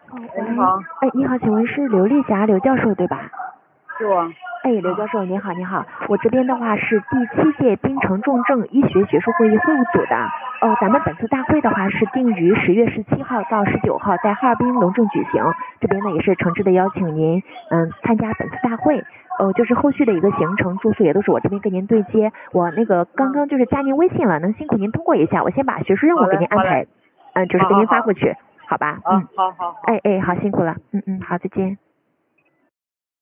喂， 你好， 哎，你好，请问是刘丽霞刘教授对吧？ 是我。 哎，刘教授，你好，你好，我这边的话是第7届槟城重症医学学术会议会务组的。咱们本次大会的话是定于10月17号到19号在哈尔滨隆重举行，这边呢也是诚挚的邀请您参加本次大会。就是后续的一个行程住宿也都是我这边跟您对接，我那个刚刚就是加您微信了，能辛苦您通过一下，我先把学术任务给您安排，就是给您发过去，好吧？ 好。 哎，好，辛苦了，好，再见。